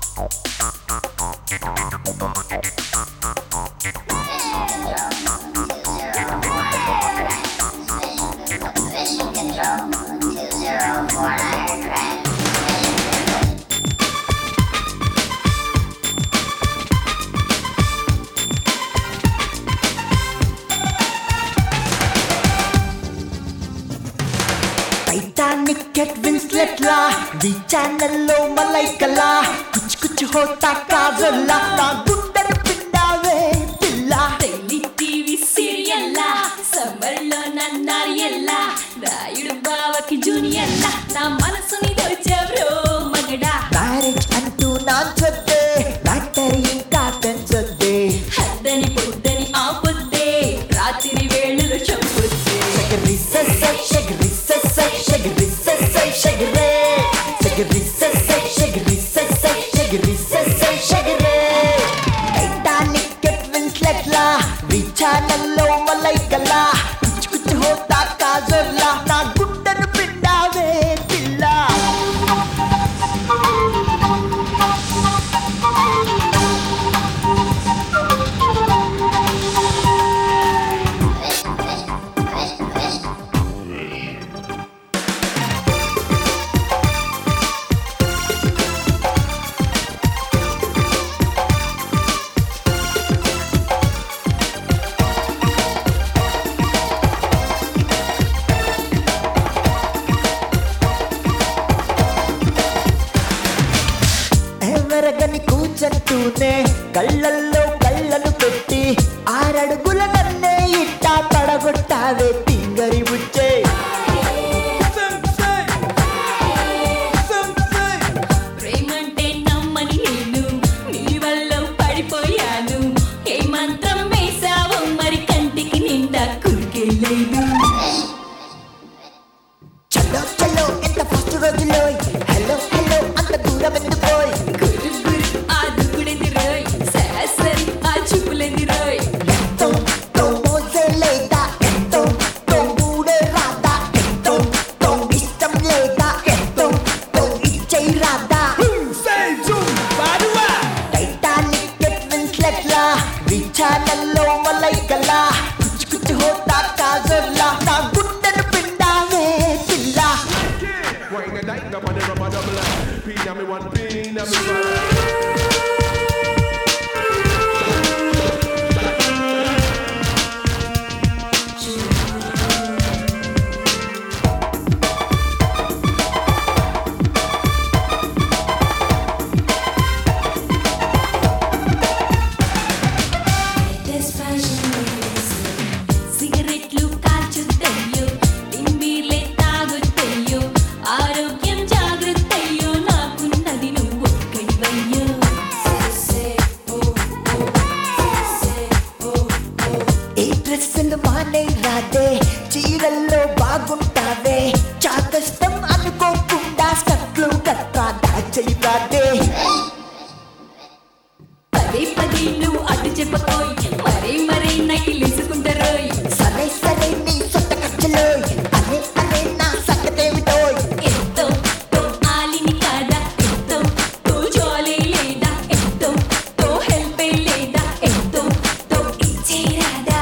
Titanic Kate Winslet ला V channel लो मलाइकला कुछ कुछ होता काजला ना गुंडर पिंडावे पिल्ला डेली टीवी सीरियल ला समर लो नन्नारियल्ला రాయుడు బావకి జూనియర్ లా నా మనసుని దోచెవ్రో మగడా మ్యారేజ్ అంటూ నాన్సొద్దే బ్యాటరీ ఇంకా పెంచొద్దే హద్దని పొద్దని ఆపొద్దే రాత్రి వేళలు చంపొద్దే షగరి ససై షగరి ససై షగరి ససై షగరే షగరి ససై షగరి ససై షగరి ససై షగరే టైటానిక్ కేట్ వింస్లెట్ లా వి ఛానల్ లో మలైకలా కుచ్ కుచ్ హోతా కాజర్లా నా గుండెను పిండావే పిల్లా ఎవరగని కూచంటూనే కళ్ళల్లో కళ్ళను పెట్టి ఆరడుగుల నన్నే ఇట్టా పడగొట్టావే తింగరి బుచ్చే ప్రేమంటే నమ్మని నేను నీ వల్ల పడిపోయాను ఏ మంత్రం వేసావో మరి కంటికి నిండా కురికెళ్ళేను చలో చలో ఎంత ఫస్ట్ రోజులో హలో హలో అంత దూరం ఎందుకోయ్ గురు గురు ఆ దుకుడెందిరోయ్ సరాసరి ఆ చూపులెందిరోయ్ ఎంతో తో మోజే లేదా ఎంతో తో మూడే రాదా ఎంతో తో ఇష్టం లేదా ఎంతో తో ఇచ్చై రాదా టైటానిక్ కేట్ వింస్లెట్ లా వి ఛానల్ లో మలైకలా కుచ్ కుచ్ హోతా కాజర్లా నా గుండెను పిండావే పిల్లా Wine a dine up on the rubber double Pin a me one pin a me one సిగరెట్లు కాల్చుతయ్యో తింబీర్లే తాగుతయ్యో ఆరోగ్యం జాగ్రత్తయ్యో నాకున్నది నువ్వు ఒక్కడివయ్యో ఏ డ్రెస్సులు మానే రాదే చీరల్లో బాగుంటావే చాదస్తం అనుకోకుండా స్కర్ట్లు గట్రా దాచై రాదే పదే పదే నువ్వు అటు చెప్పకోయ్ మరే మరే నైలిసుకుంటారోయ్ సరే సరే నీ సొంత ఖర్చులో అరే అరే నా సంగతేమిటోయ్ ఎంతో తో ఆలిని కాదా ఎంతో తో జాలీ లేదా ఎంతో తో హెల్పే లేదా ఎంతో తో ఇచ్చేరాదా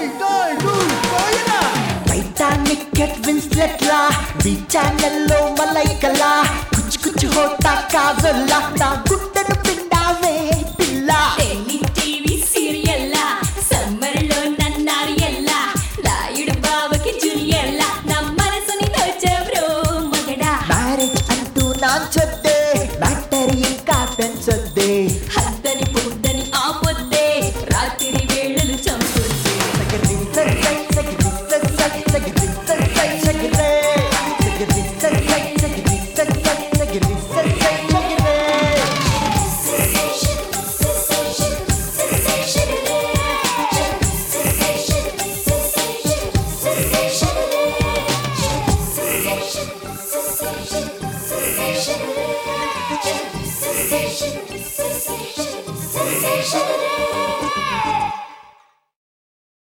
టైటానిక్ కేట్ వింస్లెట్ లా వి ఛానల్ లో మలైకలా కుచ్ కుచ్ హోతా కాజల్లా నా గుండెను పిండావే పిల్లా డైలీ టీవీ సీరియల్ లా సమ్మర్ లో నన్నారియల్లా రాయుడు బావకి జూనియర్ లా నా మనసుని దోచెవ్రో మగడా మ్యారేజ్ అంటూ నాన్సొద్దే బ్యాటరీ ఇంకా పెంచొద్దే హద్దని పొద్దని ఆపొద్దే రాత్రి వేళలు చంపొద్దే సగరి ససై సగరి ససై సగరి ససై సగరే సగరి ససై సగరి ససై సగరి ససై సగరే Sensation.